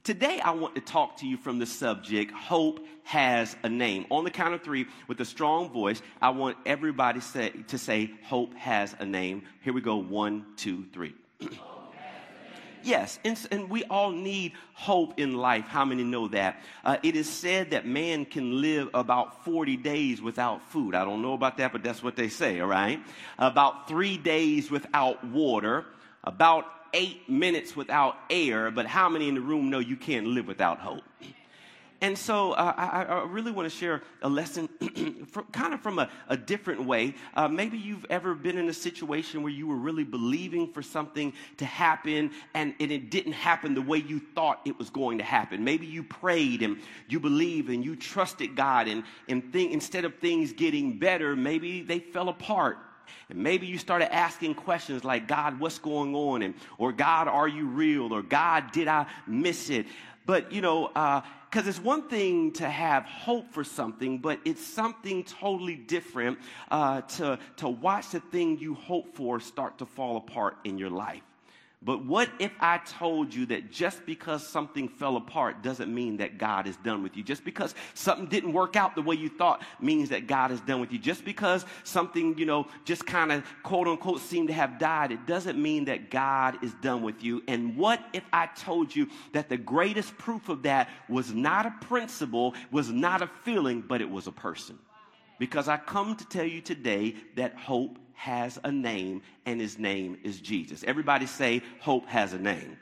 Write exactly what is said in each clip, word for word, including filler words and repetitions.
Today, I want to talk to you from the subject, Hope Has a Name. On the count of three, with a strong voice, I want everybody say, to say, Hope Has a Name. Here we go, one, two, three. Yes, and, and we all need hope in life. How many know that? Uh, it is said that man can live about forty days without food. I don't know about that, but that's what they say, all right? About three days without water, about eight minutes without air, but how many in the room know you can't live without hope? And so uh, I, I really want to share a lesson from, kind of from a, a different way. Uh, maybe you've ever been in a situation where you were really believing for something to happen and, and it didn't happen the way you thought it was going to happen. Maybe you prayed and you believed and you trusted God, and, and thing, instead of things getting better, maybe they fell apart. And maybe you started asking questions like, God, what's going on? And, or God, are you real? Or God, did I miss it? But, you know, because uh, it's one thing to have hope for something, but it's something totally different uh, to, to watch the thing you hope for start to fall apart in your life. But what if I told you that just because something fell apart doesn't mean that God is done with you? Just because something didn't work out the way you thought means that God is done with you. Just because something, you know, just kind of quote unquote seemed to have died, it doesn't mean that God is done with you. And what if I told you that the greatest proof of that was not a principle, was not a feeling, but it was a person? Because I come to tell you today that hope has a name, and his name is Jesus. Everybody say, hope has a name.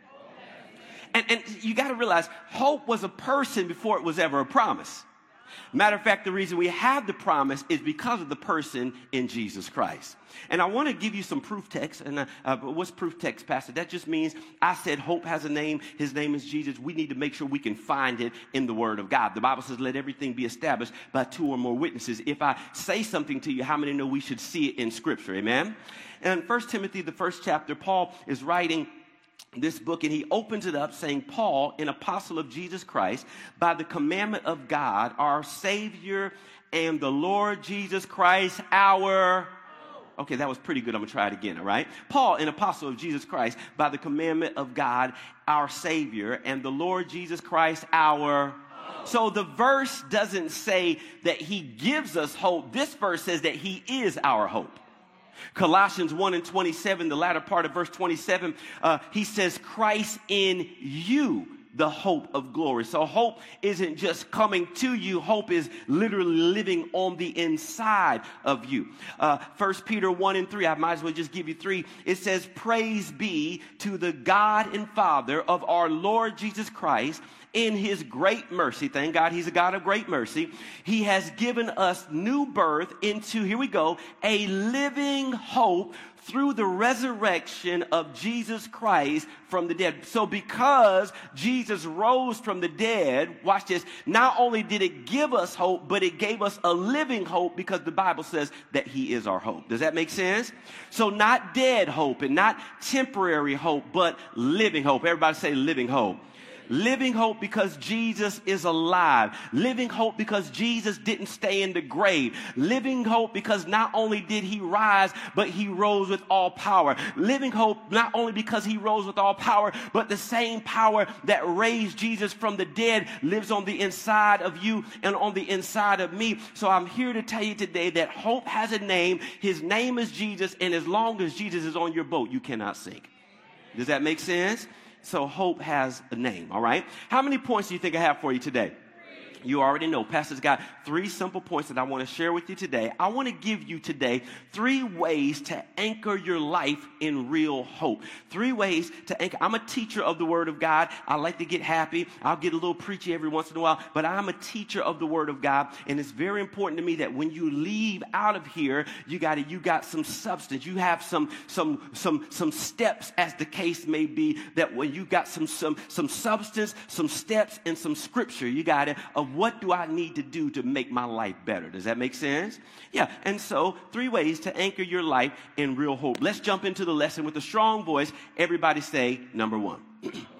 And, and you got to realize, hope was a person before it was ever a promise. Matter of fact, the reason we have the promise is because of the person in Jesus Christ. And I want to give you some proof text. And uh, uh, what's proof text, Pastor? That just means I said hope has a name. His name is Jesus. We need to make sure we can find it in the Word of God. The Bible says, let everything be established by two or more witnesses. If I say something to you, how many know we should see it in Scripture? Amen? And First Timothy, the first chapter, Paul is writing this book, and he opens it up saying, Paul, an apostle of Jesus Christ, by the commandment of God, our Savior, and the Lord Jesus Christ, our... Okay, that was pretty good. I'm going to try it again, all right? Paul, an apostle of Jesus Christ, by the commandment of God, our Savior, and the Lord Jesus Christ, our... So the verse doesn't say that he gives us hope. This verse says that he is our hope. Colossians one and twenty-seven, the latter part of verse twenty-seven, uh, he says, Christ in you, the hope of glory. So hope isn't just coming to you. Hope is literally living on the inside of you. Uh, First Peter one and three, I might as well just give you three. It says, praise be to the God and Father of our Lord Jesus Christ. In his great mercy, thank God he's a God of great mercy, he has given us new birth into, here we go, a living hope through the resurrection of Jesus Christ from the dead. So because Jesus rose from the dead, watch this, not only did it give us hope, but it gave us a living hope, because the Bible says that he is our hope. Does that make sense? So not dead hope and not temporary hope, but living hope. Everybody say living hope. Living hope because Jesus is alive. Living hope because Jesus didn't stay in the grave. Living hope because not only did he rise, but he rose with all power. Living hope not only because he rose with all power, but the same power that raised Jesus from the dead lives on the inside of you and on the inside of me. So I'm here to tell you today that hope has a name. His name is Jesus, and as long as Jesus is on your boat, you cannot sink. Does that make sense? So hope has a name, all right? How many points do you think I have for you today? You already know. Pastor's got three simple points that I want to share with you today. I want to give you today three ways to anchor your life in real hope. Three ways to anchor. I'm a teacher of the Word of God. I like to get happy. I'll get a little preachy every once in a while, but I'm a teacher of the Word of God, and it's very important to me that when you leave out of here, you got it. You got some substance. You have some some some some steps, as the case may be. That when you got some some some substance, some steps, and some scripture. You got it. Of what do I need to do to make my life better? Does that make sense? Yeah, and so three ways to anchor your life in real hope. Let's jump into the lesson with a strong voice. Everybody say number one.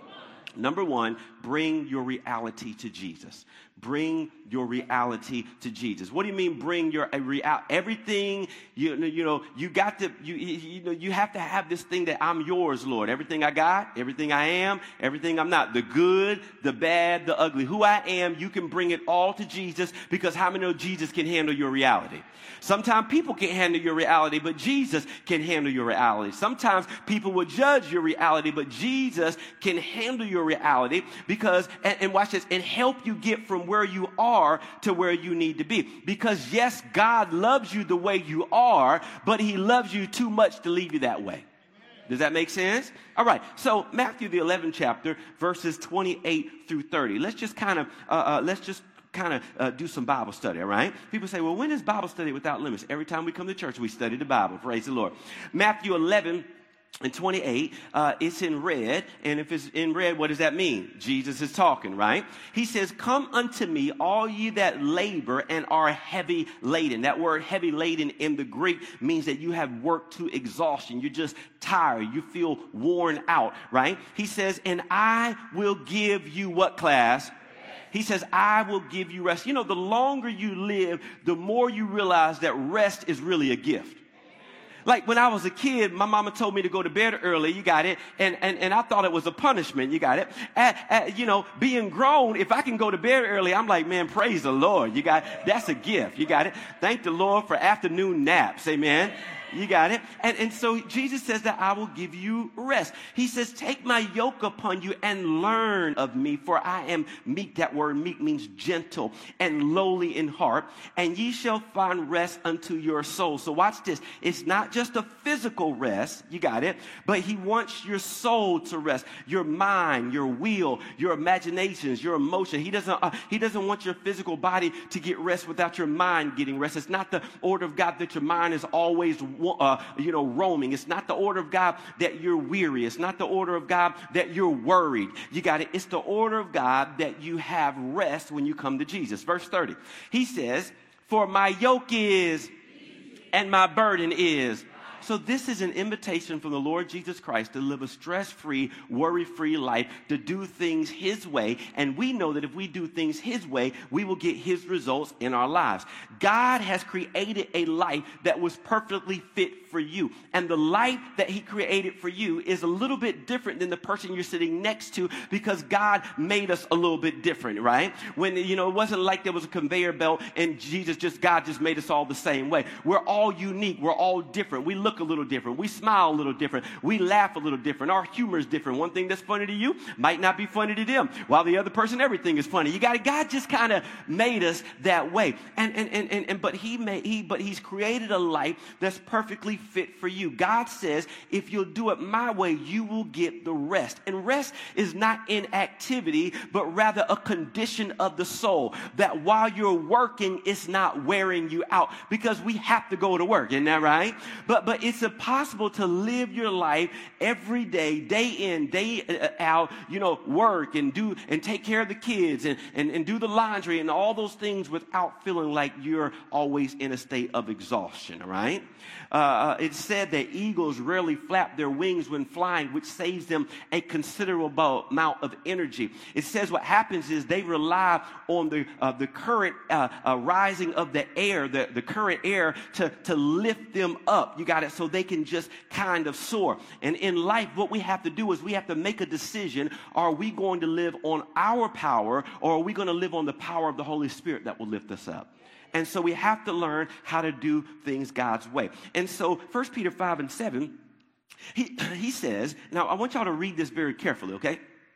Number one, bring your reality to Jesus. Bring your reality to Jesus. What do you mean bring your reality? Everything, you, you know, you got to, you, you know, you have to have this thing that I'm yours, Lord. Everything I got, everything I am, everything I'm not. The good, the bad, the ugly. Who I am, you can bring it all to Jesus, because how many know Jesus can handle your reality? Sometimes people can't handle your reality, but Jesus can handle your reality. Sometimes people will judge your reality, but Jesus can handle your reality because, and, and watch this, and help you get from where you are to where you need to be. Because yes, God loves you the way you are, but he loves you too much to leave you that way. Does that make sense? All right. So Matthew, the eleventh chapter, verses twenty-eight through thirty. Let's just kind of, uh, uh, let's just kind of uh, do some Bible study, all right? People say, well, when is Bible study without limits? Every time we come to church, we study the Bible. Praise the Lord. Matthew eleven and twenty-eight, uh, it's in red. And if it's in red, what does that mean? Jesus is talking, right? He says, come unto me, all ye that labor and are heavy laden. That word heavy laden in the Greek means that you have worked to exhaustion. You're just tired. You feel worn out, right? He says, and I will give you what, class? He says, I will give you rest. You know, the longer you live, the more you realize that rest is really a gift. Like when I was a kid, my mama told me to go to bed early. You got it. And, and, and I thought it was a punishment. You got it. At, at, you know, being grown, if I can go to bed early, I'm like, man, praise the Lord. You got it. That's a gift. You got it. Thank the Lord for afternoon naps. Amen. You got it? And, and so Jesus says that I will give you rest. He says, take my yoke upon you and learn of me, for I am meek. That word meek means gentle and lowly in heart, and ye shall find rest unto your soul. So watch this. It's not just a physical rest. You got it? But he wants your soul to rest, your mind, your will, your imaginations, your emotion. He doesn't, uh, he doesn't want your physical body to get rest without your mind getting rest. It's not the order of God that your mind is always Uh, you know, roaming. It's not the order of God that you're weary. It's not the order of God that you're worried. You got it. It's the order of God that you have rest when you come to Jesus. Verse thirty. He says, for my yoke is and my burden is. So this is an invitation from the Lord Jesus Christ to live a stress-free, worry-free life, to do things his way. And we know that if we do things his way, we will get his results in our lives. God has created a life that was perfectly fit for you. And the life that he created for you is a little bit different than the person you're sitting next to, because God made us a little bit different, right? When, you know, it wasn't like there was a conveyor belt and Jesus just, God just made us all the same way. We're all unique. We're all different. We look a little different. We smile a little different. We laugh a little different. Our humor is different. One thing that's funny to you might not be funny to them, while the other person, everything is funny. You got it. God just kind of made us that way. And, and, and, and, and, but he made, he, but he's created a life that's perfectly fit for you. God says, if you'll do it my way, you will get the rest. And rest is not inactivity, but rather a condition of the soul, that while you're working, it's not wearing you out, because we have to go to work. Isn't that right? But, but it's impossible to live your life every day, day in, day out, you know, work and do, and take care of the kids and, and, and do the laundry and all those things without feeling like you're always in a state of exhaustion. All right. Uh, it's said that eagles rarely flap their wings when flying, which saves them a considerable amount of energy. It says what happens is they rely on the uh, the current uh, uh, rising of the air, the, the current air to, to lift them up. You got it? So they can just kind of soar. And in life, what we have to do is we have to make a decision. Are we going to live on our power, or are we going to live on the power of the Holy Spirit that will lift us up? And so we have to learn how to do things God's way. And so First Peter five and seven, he, he says, now I want y'all to read this very carefully, okay?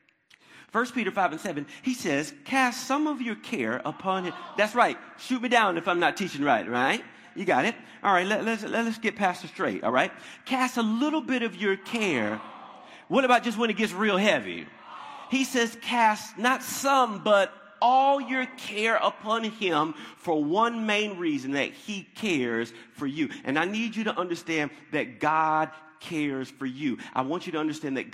First Peter five and seven, he says, cast some of your care upon him. That's right. Shoot me down if I'm not teaching right, right? You got it? All right, let, let's, let's get Pastor straight, all right? Cast a little bit of your care. What about just when it gets real heavy? He says, cast not some, but all your care upon him, for one main reason, that he cares for you. And I need you to understand that God cares for you. I want you to understand that God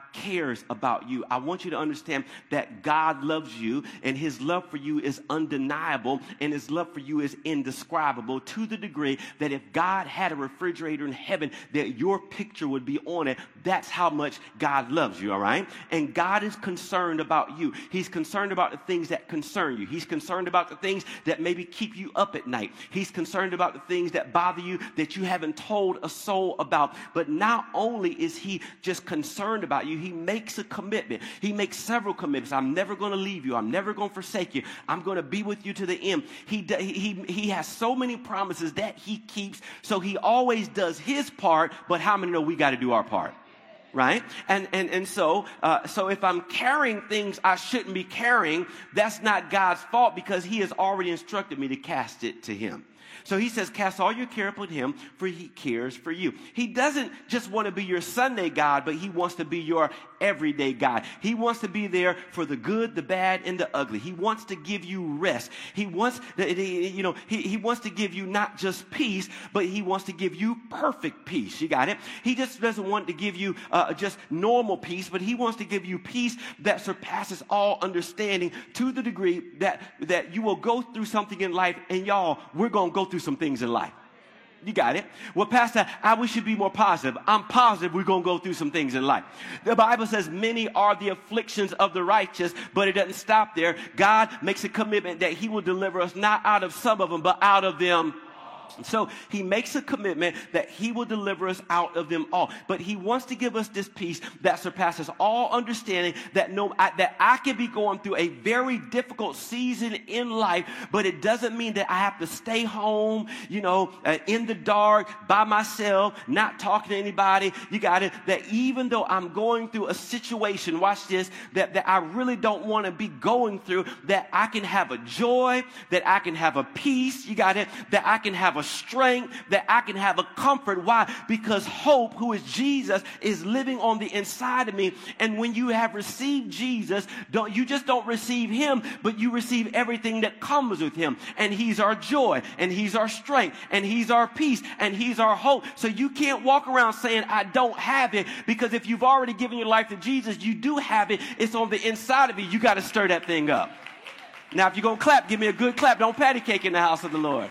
cares about you. I want you to understand that God loves you, and his love for you is undeniable, and his love for you is indescribable, to the degree that if God had a refrigerator in heaven, that your picture would be on it. That's how much God loves you, all right? And God is concerned about you. He's concerned about the things that concern you. He's concerned about the things that maybe keep you up at night. He's concerned about the things that bother you that you haven't told a soul about. But not only is he just concerned about you, he makes a commitment. He makes several commitments. I'm never going to leave you. I'm never going to forsake you. I'm going to be with you to the end. He, he, he has so many promises that he keeps, so he always does his part, but how many know we got to do our part? Right? And and and so uh, so if I'm carrying things I shouldn't be carrying, that's not God's fault, because he has already instructed me to cast it to him. So he says, cast all your care upon him, for he cares for you. He doesn't just want to be your Sunday God, but he wants to be your everyday God. He wants to be there for the good, the bad, and the ugly. He wants to give you rest. He wants, you know, he, he wants to give you not just peace, but he wants to give you perfect peace. You got it? He just doesn't want to give you uh, just normal peace, but he wants to give you peace that surpasses all understanding, to the degree that, that you will go through something in life, and y'all, we're going to go through some things in life. You got it? Well, Pastor, I wish you'd be more positive. I'm positive we're going to go through some things in life. The Bible says many are the afflictions of the righteous, but it doesn't stop there. God makes a commitment that he will deliver us not out of some of them, but out of them. So he makes a commitment that he will deliver us out of them all. But he wants to give us this peace that surpasses all understanding, that no, I, that I can be going through a very difficult season in life, but it doesn't mean that I have to stay home, you know, uh, in the dark, by myself, not talking to anybody. You got it? That even though I'm going through a situation, watch this, that, that I really don't want to be going through, that I can have a joy, that I can have a peace, you got it? That I can have a strength, that I can have a comfort. Why? Because hope, who is Jesus, is living on the inside of me. And when you have received Jesus, don't you just don't receive him, but you receive everything that comes with him. And he's our joy, and he's our strength, and he's our peace, and he's our hope. So you can't walk around saying, I don't have it, because if you've already given your life to Jesus, you do have it. It's on the inside of you. You got to stir that thing up. Now, if you're going to clap, give me a good clap. Don't patty cake in the house of the Lord.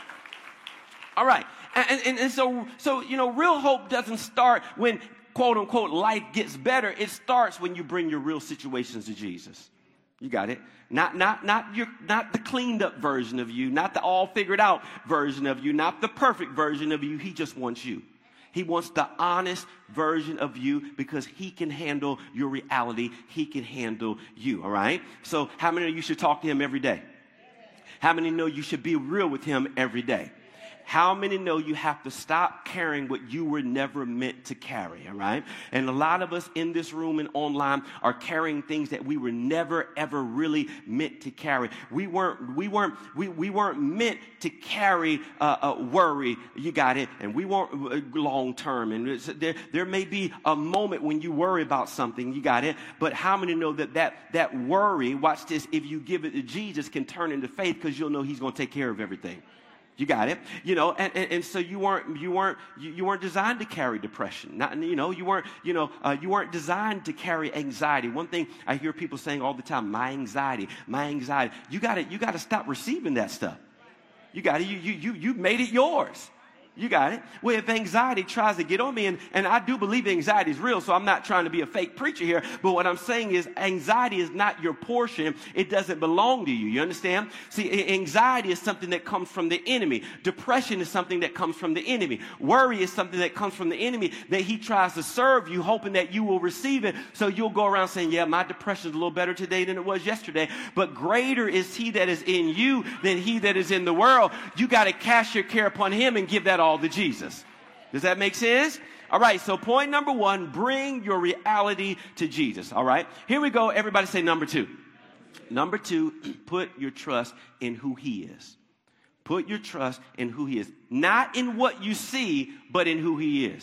All right. And, and, and so, so, you know, real hope doesn't start when, quote unquote, life gets better. It starts when you bring your real situations to Jesus. You got it? Not, not, not your, not the cleaned up version of you, not the all figured out version of you, not the perfect version of you. He just wants you. He wants the honest version of you, because he can handle your reality. He can handle you. All right. So how many of you should talk to him every day? How many know you should be real with him every day? How many know you have to stop carrying what you were never meant to carry, all right? And a lot of us in this room and online are carrying things that we were never, ever really meant to carry. We weren't, we weren't, we, we weren't meant to carry uh, uh, worry, you got it, and we weren't long term. And it's, there, there may be a moment when you worry about something, you got it, but how many know that that, that worry, watch this, if you give it to Jesus, can turn into faith, because you'll know he's going to take care of everything. You got it, you know, and, and, and so you weren't you weren't you, you weren't designed to carry depression. Not you know you weren't you know uh, you weren't designed to carry anxiety. One thing I hear people saying all the time: my anxiety, my anxiety. You got to you got to stop receiving that stuff. You got it. You you you you made it yours. You got it. Well, if anxiety tries to get on me, and, and I do believe anxiety is real, so I'm not trying to be a fake preacher here, but what I'm saying is anxiety is not your portion. It doesn't belong to you. You understand? See, anxiety is something that comes from the enemy. Depression is something that comes from the enemy. Worry is something that comes from the enemy, that he tries to serve you, hoping that you will receive it, so you'll go around saying, yeah, my depression is a little better today than it was yesterday, but greater is he that is in you than he that is in the world. You got to cast your care upon him and give that all to Jesus. Does that make sense? All right, so point number one, bring your reality to Jesus. All right, here we go. Everybody say number two. Number two, put your trust in who he is. Put your trust in who he is. Not in what you see, but in who he is.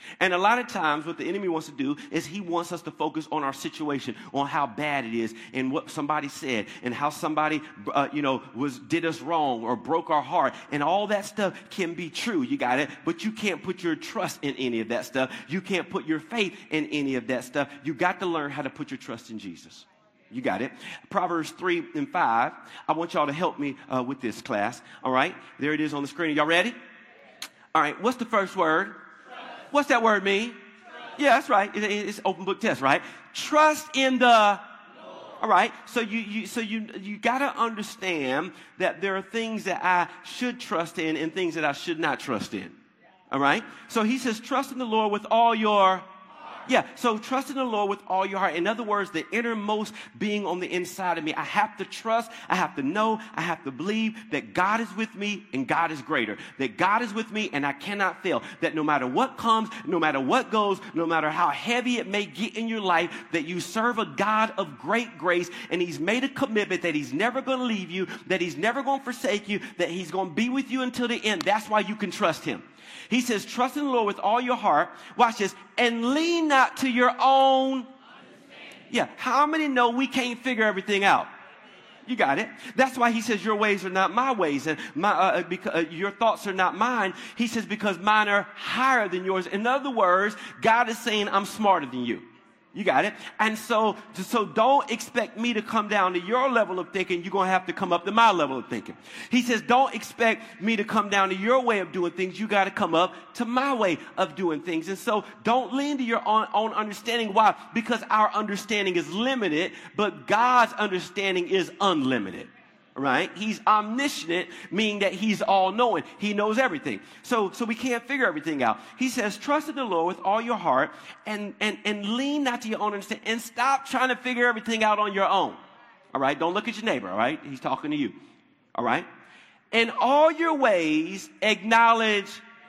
And a lot of times what the enemy wants to do is he wants us to focus on our situation, on how bad it is and what somebody said and how somebody, uh, you know, was did us wrong or broke our heart. And all that stuff can be true. You got it. But you can't put your trust in any of that stuff. You can't put your faith in any of that stuff. You got to learn how to put your trust in Jesus. You got it. Proverbs three and five. I want y'all to help me uh, with this class. All right. There it is on the screen. Are y'all ready? All right. What's the first word? What's that word mean? Trust. Yeah, that's right. It, it's open book test, right? Trust in the Lord. All right. So you, you so you you got to understand that there are things that I should trust in and things that I should not trust in. All right. So he says, trust in the Lord with all your Yeah, so trust in the Lord with all your heart. In other words, the innermost being on the inside of me. I have to trust, I have to know, I have to believe that God is with me and God is greater. That God is with me and I cannot fail. That no matter what comes, no matter what goes, no matter how heavy it may get in your life, that you serve a God of great grace and he's made a commitment that he's never going to leave you, that he's never going to forsake you, that he's going to be with you until the end. That's why you can trust him. He says, trust in the Lord with all your heart. Watch this. And lean not to your own. Yeah. How many know we can't figure everything out? You got it. That's why he says your ways are not my ways and my, uh, because, uh, your thoughts are not mine. He says because mine are higher than yours. In other words, God is saying I'm smarter than you. You got it? And so, so don't expect me to come down to your level of thinking. You're going to have to come up to my level of thinking. He says, don't expect me to come down to your way of doing things. You got to come up to my way of doing things. And so don't lean to your own, own understanding. Why? Because our understanding is limited, but God's understanding is unlimited. Right? He's omniscient, meaning that he's all-knowing. He knows everything. So, so we can't figure everything out. He says, trust in the Lord with all your heart and, and, and lean not to your own understanding and stop trying to figure everything out on your own. All right? Don't look at your neighbor. All right? He's talking to you. All right? In all your ways, acknowledge.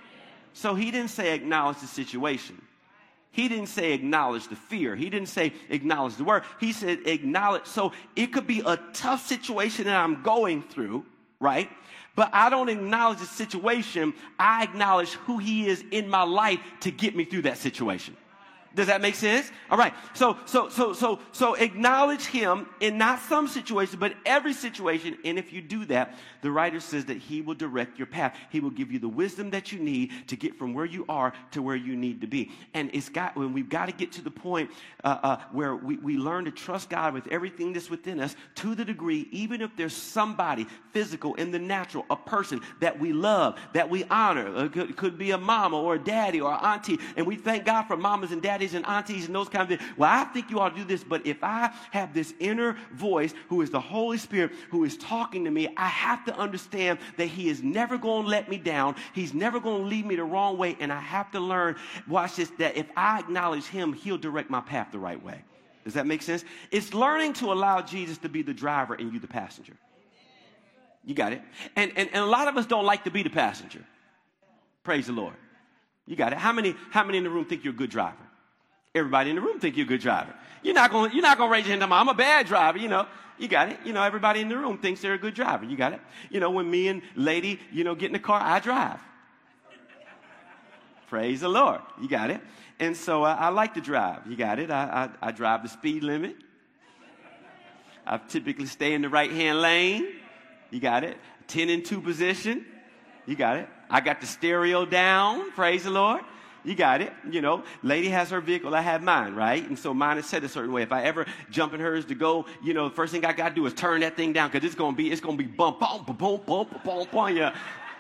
So he didn't say acknowledge the situation. He didn't say acknowledge the fear. He didn't say acknowledge the word. He said acknowledge. So it could be a tough situation that I'm going through, right? But I don't acknowledge the situation. I acknowledge who he is in my life to get me through that situation. Does that make sense? All right. So, so, so, so, so acknowledge him in not some situation, but every situation. And if you do that, the writer says that he will direct your path. He will give you the wisdom that you need to get from where you are to where you need to be. And it's got, when we've got to get to the point uh, uh, where we, we learn to trust God with everything that's within us to the degree, even if there's somebody physical in the natural, a person that we love, that we honor. It could, it could be a mama or a daddy or an auntie. And we thank God for mamas and daddies and aunties and those kinds of things. Well, I think you ought to do this, but if I have this inner voice who is the Holy Spirit who is talking to me, I have to understand that he is never going to let me down. He's never going to lead me the wrong way, and I have to learn, watch this, that if I acknowledge him, he'll direct my path the right way. Does that make sense? It's learning to allow Jesus to be the driver and you the passenger. You got it? And, and, and a lot of us don't like to be the passenger. Praise the Lord. You got it. How many, how many in the room think you're a good driver? Everybody in the room think you're a good driver. You're not going, you're not going to raise your hand. I'm a bad driver. You know, you got it. You know, everybody in the room thinks they're a good driver. You got it. You know, when me and lady, you know, get in the car, I drive. Praise the Lord. You got it. And so uh, I like to drive. You got it. I, I, I drive the speed limit. I typically stay in the right-hand lane. You got it. ten and two position. You got it. I got the stereo down. Praise the Lord. You got it. You know, lady has her vehicle. I have mine, right? And so mine is set a certain way. If I ever jump in hers to go, you know, the first thing I got to do is turn that thing down because it's going to be, it's going to be bump, bump, bump, bump, bump, bump, bump. Yeah.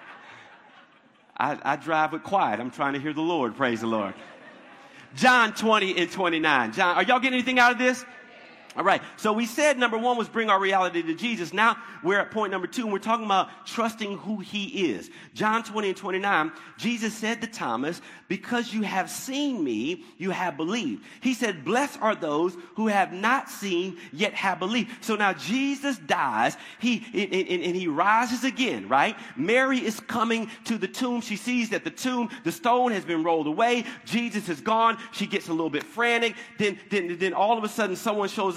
I, I drive with quiet. I'm trying to hear the Lord. Praise the Lord. John twenty and twenty-nine. John, are y'all getting anything out of this? All right. So we said number one was bring our reality to Jesus. Now we're at point number two, and we're talking about trusting who he is. John twenty and twenty-nine, Jesus said to Thomas, because you have seen me, you have believed. He said, blessed are those who have not seen, yet have believed. So now Jesus dies, he and, and, and he rises again, right? Mary is coming to the tomb. She sees that the tomb, the stone has been rolled away. Jesus is gone. She gets a little bit frantic. Then, then, then all of a sudden someone shows up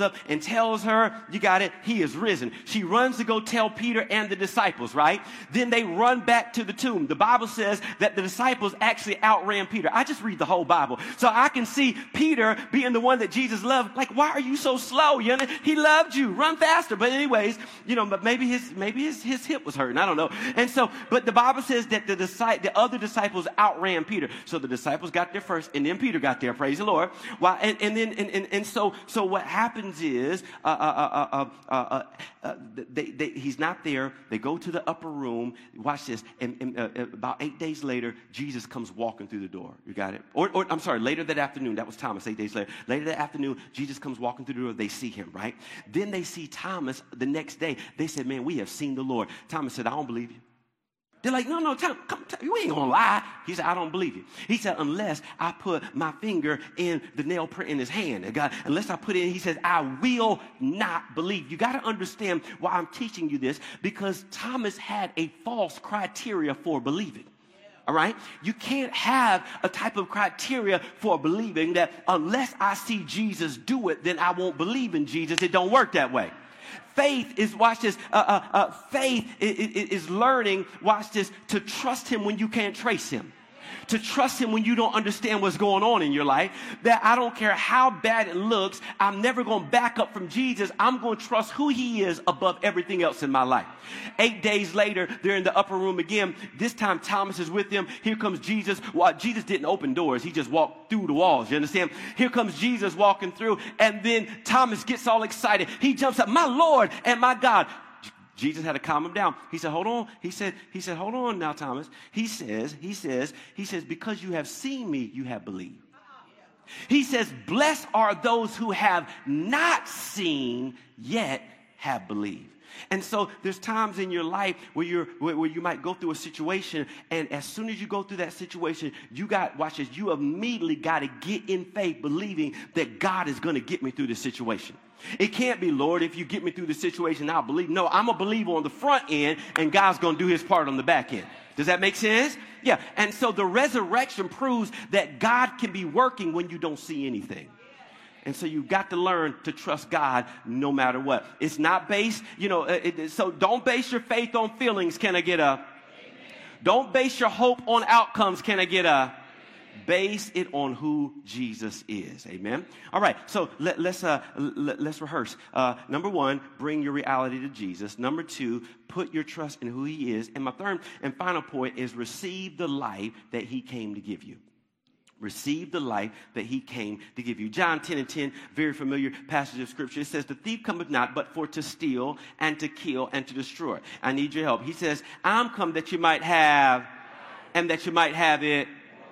up and tells her, you got it, he is risen. She runs to go tell Peter and the disciples, right? Then they run back to the tomb. The Bible says that the disciples actually outran Peter. I just read the whole Bible. So I can see Peter being the one that Jesus loved. Like, why are you so slow? You know, he loved you. Run faster. But anyways, you know, but maybe his maybe his, his hip was hurting. I don't know. And so, but the Bible says that the disci- the other disciples outran Peter. So the disciples got there first, and then Peter got there. Praise the Lord. Why? And, and then and, and, and so so what happens is uh, uh, uh, uh, uh, uh, they, they, he's not there. They go to the upper room. Watch this. And, and uh, about eight days later, Jesus comes walking through the door. You got it? Or, or I'm sorry, later that afternoon. That was Thomas. Eight days later. Later that afternoon, Jesus comes walking through the door. They see him, right? Then they see Thomas the next day. They said, "Man, we have seen the Lord." Thomas said, "I don't believe you." They're like, no, no, Tom, come, Tom, you ain't gonna lie. He said, "I don't believe you." He said, "Unless I put my finger in the nail print in his hand." God, unless I put it in, he says, "I will not believe." You got to understand why I'm teaching you this, because Thomas had a false criteria for believing. All right? You can't have a type of criteria for believing that unless I see Jesus do it, then I won't believe in Jesus. It don't work that way. Faith is, watch this, uh, uh, uh, faith is, is learning, watch this, to trust him when you can't trace him. To trust him when you don't understand what's going on in your life. That I don't care how bad it looks, I'm never going to back up from Jesus. I'm going to trust who he is above everything else in my life. Eight days later, they're in the upper room again. This time Thomas is with them. Here comes Jesus. Well, Jesus didn't open doors. He just walked through the walls. You understand? Here comes Jesus walking through. And then Thomas gets all excited. He jumps up, "My Lord and my God." Jesus had to calm him down. He said, hold on. He said, he said, hold on now, Thomas. He says, he says, he says, because you have seen me, you have believed. He says, blessed are those who have not seen, yet have believed. And so there's times in your life where you're where, where you might go through a situation, and as soon as you go through that situation, you got, watch this, you immediately got to get in faith, believing that God is going to get me through this situation. It can't be, "Lord, if you get me through the situation, I'll believe." No, I'm a believer on the front end, and God's going to do his part on the back end. Does that make sense? Yeah. And so the resurrection proves that God can be working when you don't see anything. And so you've got to learn to trust God no matter what. It's not based, you know, it, so don't base your faith on feelings. Can I get a? Amen. Don't base your hope on outcomes. Can I get a? Amen. Base it on who Jesus is. Amen. All right. So let, let's uh, let, let's rehearse. Uh, number one, bring your reality to Jesus. Number two, put your trust in who he is. And my third and final point is receive the life that he came to give you. Receive the life that he came to give you. John ten and ten, very familiar passage of scripture. It says, "The thief cometh not, but for to steal and to kill and to destroy." I need your help. He says, "I'm come that you might have, and that you might have it."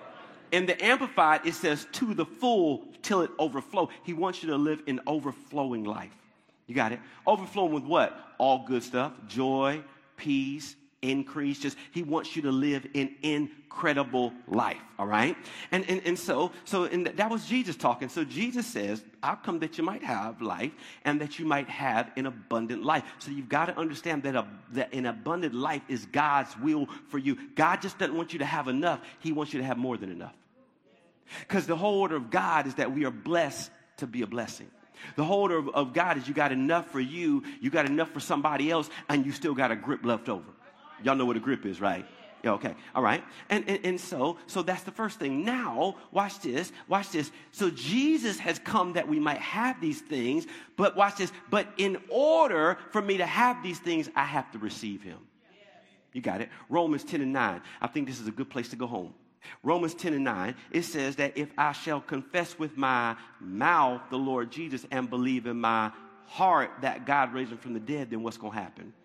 In the Amplified, it says, "to the full till it overflow." He wants you to live in overflowing life. You got it? Overflowing with what? All good stuff. Joy, peace, increase. Just, he wants you to live in incredible life. All right. And, and, and so, so, and that was Jesus talking. So Jesus says, "I've come that you might have life, and that you might have an abundant life." So you've got to understand that, a, that an abundant life is God's will for you. God just doesn't want you to have enough. He wants you to have more than enough. Because the whole order of God is that we are blessed to be a blessing. The whole order of, of God is you got enough for you, you got enough for somebody else, and you still got a grip left over. Y'all know what a grip is, right? Yeah, okay. All right. And, and, and so, so that's the first thing. Now, watch this. Watch this. So Jesus has come that we might have these things, but watch this. But in order for me to have these things, I have to receive him. You got it. Romans ten and nine. I think this is a good place to go home. Romans ten and nine, it says that if I shall confess with my mouth the Lord Jesus and believe in my heart that God raised him from the dead, then what's going to happen?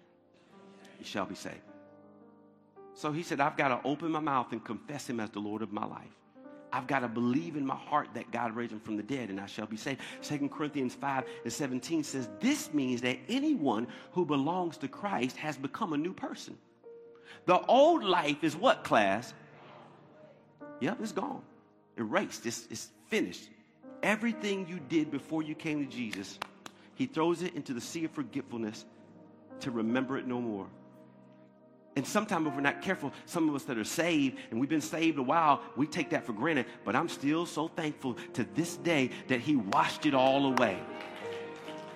You shall be saved. So he said, I've got to open my mouth and confess him as the Lord of my life. I've got to believe in my heart that God raised him from the dead and I shall be saved. Second Corinthians five and seventeen says, this means that anyone who belongs to Christ has become a new person. The old life is what, class? Yep, it's gone. Erased. It's, it's finished. Everything you did before you came to Jesus, he throws it into the sea of forgetfulness to remember it no more. And sometimes if we're not careful, some of us that are saved and we've been saved a while, we take that for granted. But I'm still so thankful to this day that he washed it all away.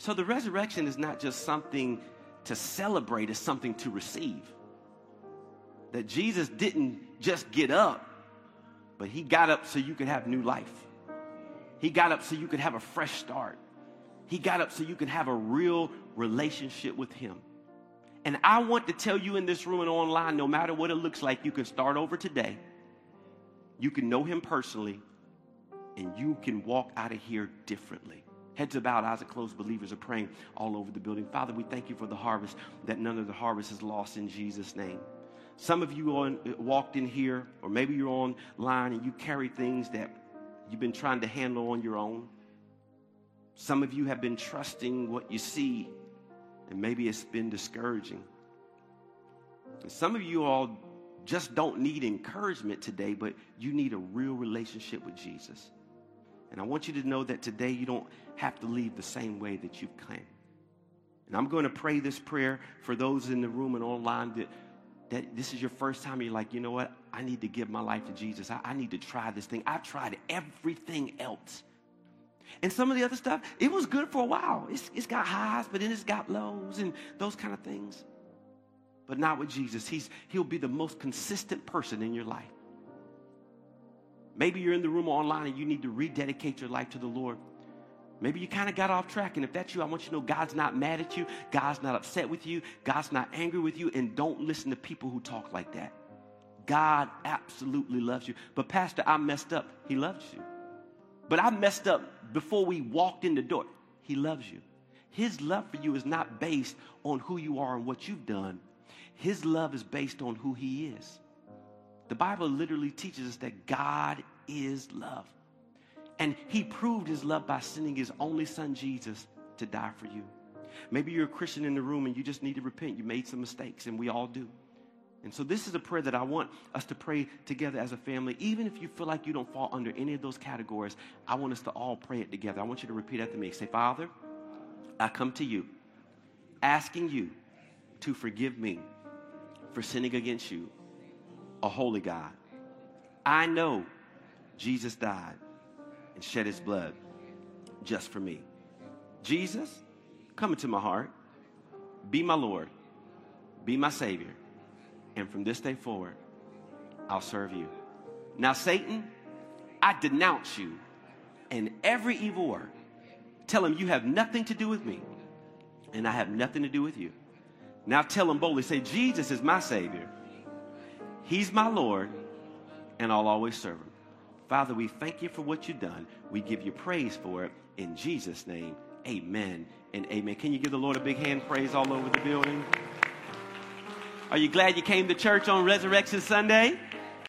So the resurrection is not just something to celebrate, it's something to receive. That Jesus didn't just get up, but he got up so you could have new life. He got up so you could have a fresh start. He got up so you could have a real relationship with him. And I want to tell you in this room and online, no matter what it looks like, you can start over today. You can know him personally, and you can walk out of here differently. Heads are bowed, eyes are closed, believers are praying all over the building. Father, we thank you for the harvest, that none of the harvest is lost in Jesus' name. Some of you on, walked in here, or maybe you're online and you carry things that you've been trying to handle on your own. Some of you have been trusting what you see, and maybe it's been discouraging. And some of you all just don't need encouragement today, but you need a real relationship with Jesus. And I want you to know that today you don't have to leave the same way that you came. And I'm going to pray this prayer for those in the room and online that, that this is your first time. You're like, you know what? I need to give my life to Jesus. I, I need to try this thing. I've tried everything else. And some of the other stuff, it was good for a while. It's, it's got highs, but then it's got lows and those kind of things. But not with Jesus. He's, he'll be the most consistent person in your life. Maybe you're in the room or online and you need to rededicate your life to the Lord. Maybe you kind of got off track. And if that's you, I want you to know God's not mad at you. God's not upset with you. God's not angry with you. And don't listen to people who talk like that. God absolutely loves you. But Pastor, I messed up. He loves you. But I messed up before we walked in the door. He loves you. His love for you is not based on who you are and what you've done. His love is based on who he is. The Bible literally teaches us that God is love. And he proved his love by sending his only son, Jesus, to die for you. Maybe you're a Christian in the room and you just need to repent. You made some mistakes, and we all do. And so this is a prayer that I want us to pray together as a family. Even if you feel like you don't fall under any of those categories, I want us to all pray it together. I want you to repeat after me. Say, Father, I come to you, asking you to forgive me for sinning against you, a holy God. I know Jesus died and shed his blood just for me. Jesus, come into my heart. Be my Lord. Be my Savior. And from this day forward, I'll serve you. Now, Satan, I denounce you and every evil word. Tell him you have nothing to do with me, and I have nothing to do with you. Now tell him boldly, say, Jesus is my Savior. He's my Lord, and I'll always serve him. Father, we thank you for what you've done. We give you praise for it. In Jesus' name, amen and amen. Can you give the Lord a big hand praise all over the building? Are you glad you came to church on Resurrection Sunday?